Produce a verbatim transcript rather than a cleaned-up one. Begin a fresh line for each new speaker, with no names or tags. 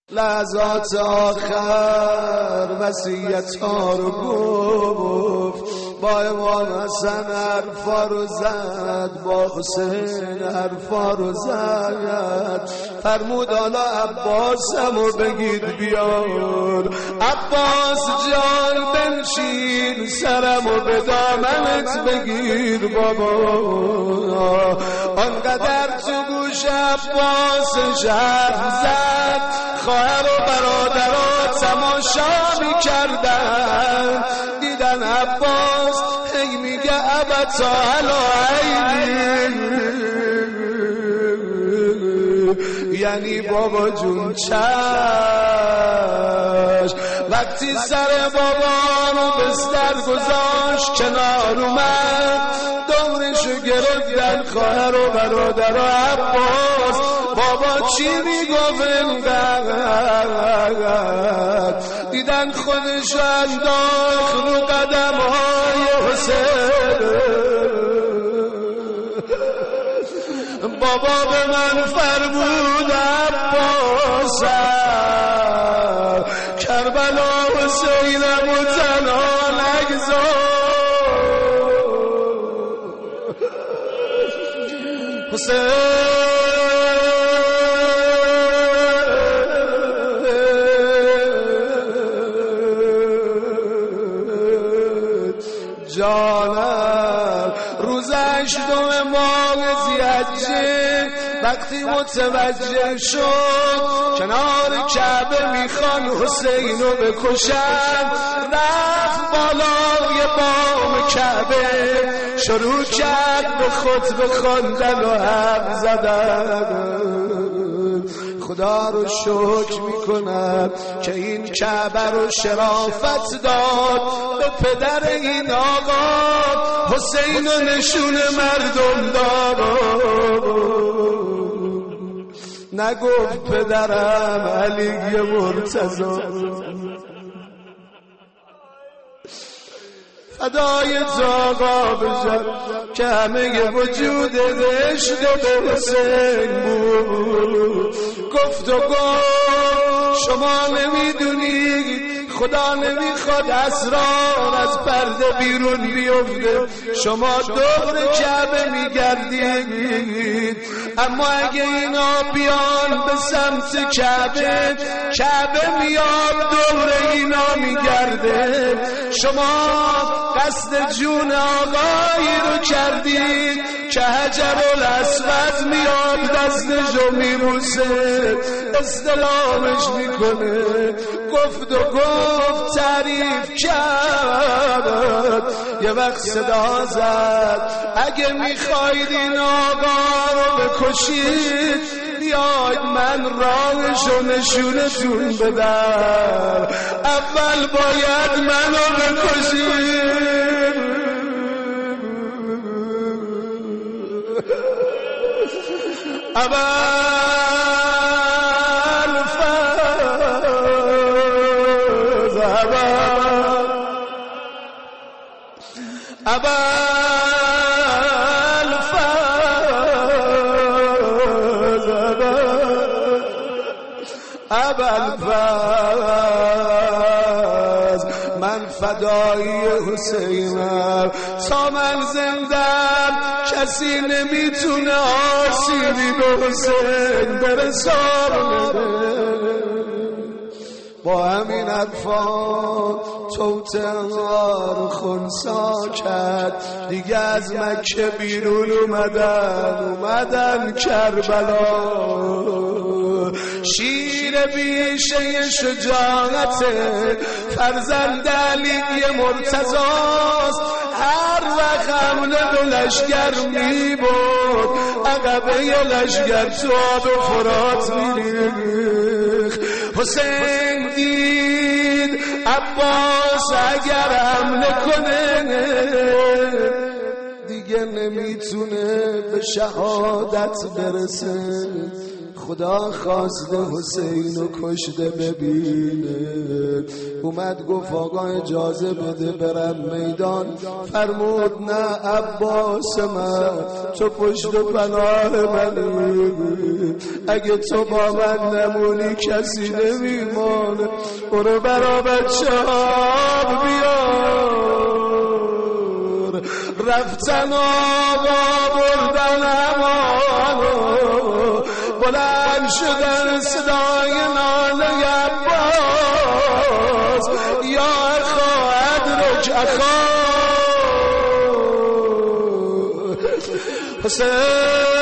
لحظات آخر وصیت ها رو گفت، با امام حسن حرفا رو زد، با حسین حرفا رو زد. فرمود حالا عباسم رو بگید بیار، عباس جان بنشین، سرم رو به دامنت بگیر بابا. آنقدر تو گوش عباس حرف زد، خواهر و برادرها تماشا می کردن، دیدن عباس هی میگه ابتا علایلی، یعنی بابا جون چشم. وقتی سر بابا رو بستر گذاشت کنار اومد، دورشو گرفتن خواهر و برادر و عباس. بابا چی میگفت انقدر؟ دیدن خودشو انداخت رو قدم های حسین. بابا به من فرمود عباسم، کربلا حسینم و تنها نگذار. حسین جانم، روز هشتم ماه ذی‌حجه وقتی متوجه شد کنار کعبه میخوان حسین رو بکشن، رفت بالای بام کعبه، شروع کرد به خطبه خواندن و حرف زدن. خدا رو شکر میکنم که این کعبه رو شرافت داد به پدر این آقا، حسین و نشون مردم داد. نگفت پدرم علی مرتضی، فدای تو آقا بجان که همه وجود عشق به حسین بود. گفت و گفت شما نمیدونید خدا نمیخواد اسرار از پرده بیرون بیفته، شما دور کعبه میگردید، اما اگه اینا بیان به سمت کعبه، کعبه میاد دور اینا میگرده. شما قصد جون آقایی رو کردید که حجرالاسود میاد دستشو میبوسه، استلامش میکنه. گفت و گفت تعریف کرد، یه وقت صدا زد اگه میخواید این آقا رو بکشید بیاید من راهشو نشونتون بدم، اول باید منو بکشید. اول ابا الفاز ابا الفاز من فدای حسینم، تا من زندم کسی نمیتونه آسیبی به حسین برسانه. با همین حرفا توت انوار خونسا کرد، دیگه از مکه بیرون اومدن اومدن کربلا. شیر بیشه شجاعت فرزند علی مرتضاست، هر وقت حمله به لشگر میبود عقبه لشگر تو آب فرات میریخت. حسین دید عباس اگر حمله کنه دیگه نمیتونه به شهادت برسه، خدا خواسته حسین رو کشته ببینه. اومد گفت آقا اجازه بده برم میدان. فرمود نه عباس من، تو پشت و پناه منی، اگه تو با من نمونی کسی نمیمانه. برو برا بچه ها بیار، رفتن آقا بردن امانو، بلند شدن صدای ناله عباس، یا خواهد رک اخا حسین